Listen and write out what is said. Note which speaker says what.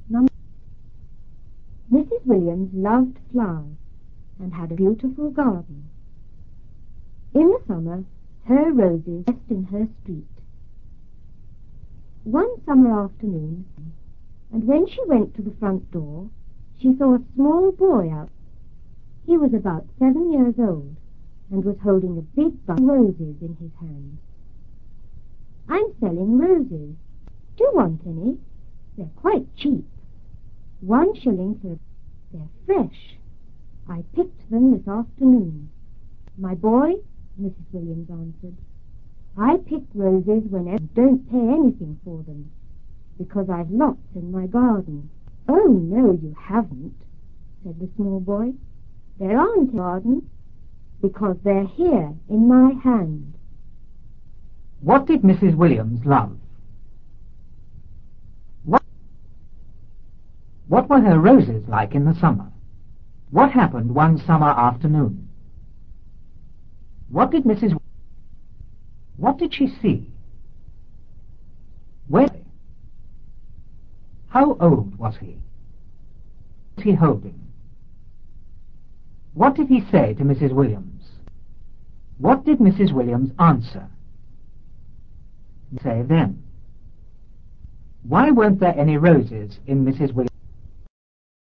Speaker 1: Num- Mrs. Williams loved flowers and had a beautiful garden. In the summer, her roses nest in her street. One summer afternoon, and when she went to the front door, she saw a small boy out. He was about 7 years old and was holding a big bunch of roses in his hand. "I'm selling roses. Do you want any? They're quite cheap. 1 shilling for a... They're fresh. I picked them this afternoon." "My boy," Mrs. Williams answered, "I pick roses whenever and don't pay anything for them, because I've lots in my garden." "Oh, no, you haven't," said the small boy. "There aren't in the garden, because they're here in my hand."
Speaker 2: What did Mrs. Williams love? What were her roses like in the summer? What happened one summer afternoon? What did she see? Where? How old was he? What was he holding? What did he say to Mrs. Williams? What did Mrs. Williams answer? Say then. Why weren't there any roses in Mrs. Williams'